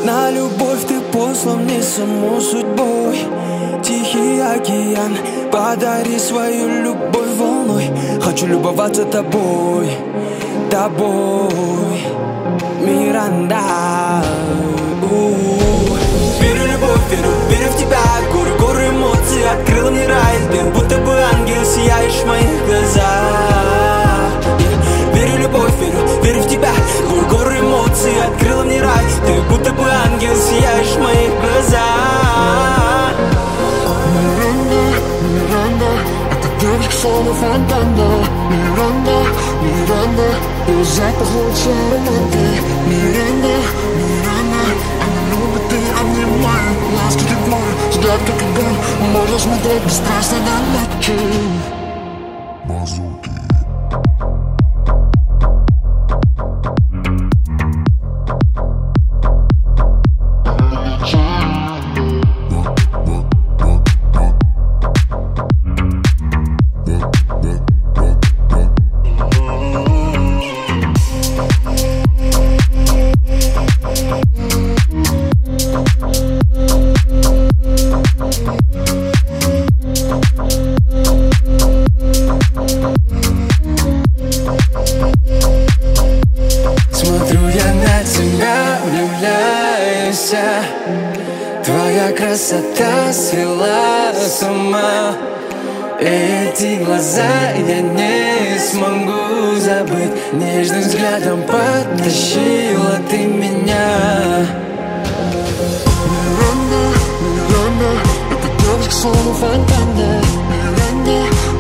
На любовь ты послан мне саму судьбой. Тихий океан, подари свою любовь волной. Хочу любоваться тобой, тобой, Миранда. Верю в любовь, верю в тебя. Горы эмоций открыл мне рай. Ты будто бы ангел, сияешь в моих глазах. Верю в любовь, верю в тебя. Горы эмоций открыл мне рай. Ты будто бы ангел, сияешь в моих глазах. Миранда, Миранда, эта девочка словно фонтана. Миранда, Миранда, ее запах лучше аромата. Миранда, Миранда, она любит и обнимает. Ласки тепло, взгляд как огонь. Можно смотреть бесстрастно до ночи. Базуки. Твоя красота свела с ума. Эти глаза я не смогу забыть. Нежным взглядом потащила ты меня. Миранда, Миранда, эта девочка словно фонтана. Миранда,